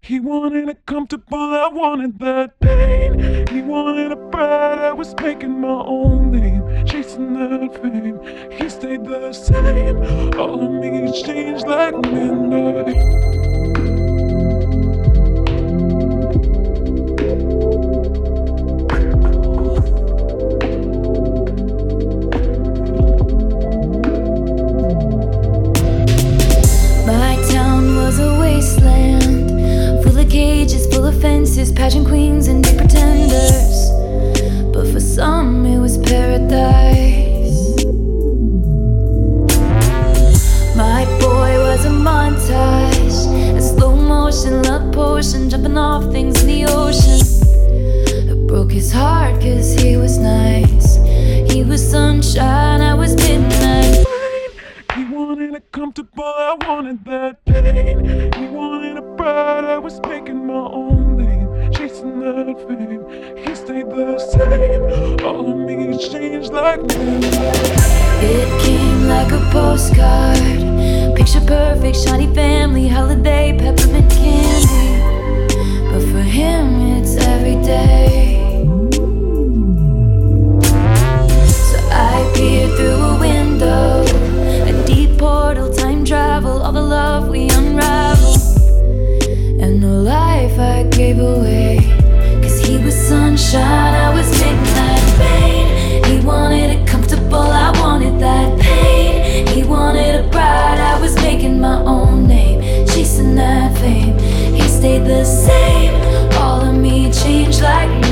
He wanted it comfortable, I wanted that pain. He wanted a bride, I was making my own name, chasing that fame. He stayed the same, all of me changed like midnight. Cages full of fences, pageant queens and big pretenders. But for some it was paradise. My boy was a montage, a slow motion love potion, jumping off things in the ocean. It broke his heart cause he was nice. He was sunshine, I was midnight. He wanted it comfortable, I wanted that pain. He wanted a bride, I was making my own name, chasing that fame. He stayed the same, all of me changed like midnight. It came like a postcard, picture perfect, shiny family, holiday, peppermint candy. But for him it's every day. So I peered through a window, a deep portal, time travel, all the love we unravel, and the life I gave away. Cause he was sunshine, I was midnight rain. He wanted it comfortable, I wanted that pain. He wanted a bride, I was making my own name, chasing that fame. He stayed the same, all of me changed like